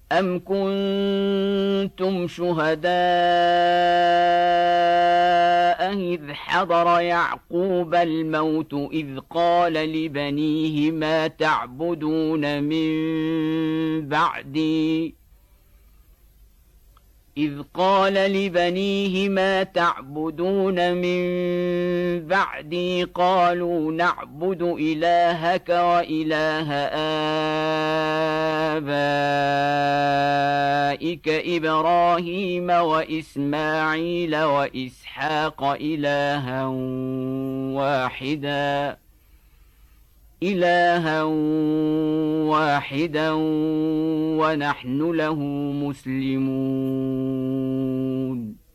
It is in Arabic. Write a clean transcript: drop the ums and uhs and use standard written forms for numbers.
أَمْ كُنتُمْ شُهَدَاءَ إِذْ حَضَرَ يَعْقُوبَ الْمَوْتُ إِذْ قَالَ لِبَنِيهِ مَا تَعْبُدُونَ مِن بَعْدِي قَالُوا نَعْبُدُ إِلَٰهَكَ وَإِلَٰهَ آبَائِكَ إِبْرَاهِيمَ وَإِسْمَاعِيلَ وَإِسْحَاقَ إِلَٰهًا وَاحِدًا وَنَحْنُ لَهُ مُسْلِمُونَ